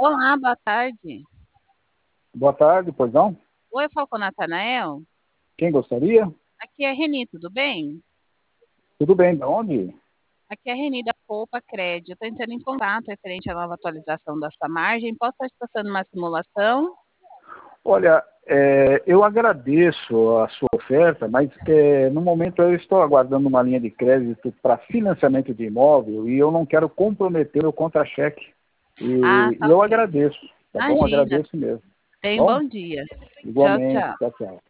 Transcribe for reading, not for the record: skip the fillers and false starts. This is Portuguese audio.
Olá, boa tarde. Boa tarde, pois não? Oi, eu falo com o Natanael. Quem gostaria? Aqui é a Reni, tudo bem? Tudo bem, de onde? Aqui é a Reni da Poupa Crédito. Estou entrando em contato referente à nova atualização da sua margem. Posso estar te passando uma simulação? Olha, eu agradeço a sua oferta, mas no momento eu estou aguardando uma linha de crédito para financiamento de imóvel e eu não quero comprometer o contra-cheque. Ah, E tá eu ok. agradeço, tá bom? Imagina. Agradeço mesmo. Tenha um Bom, bom dia. Tchau, igualmente, tchau. tchau, tchau.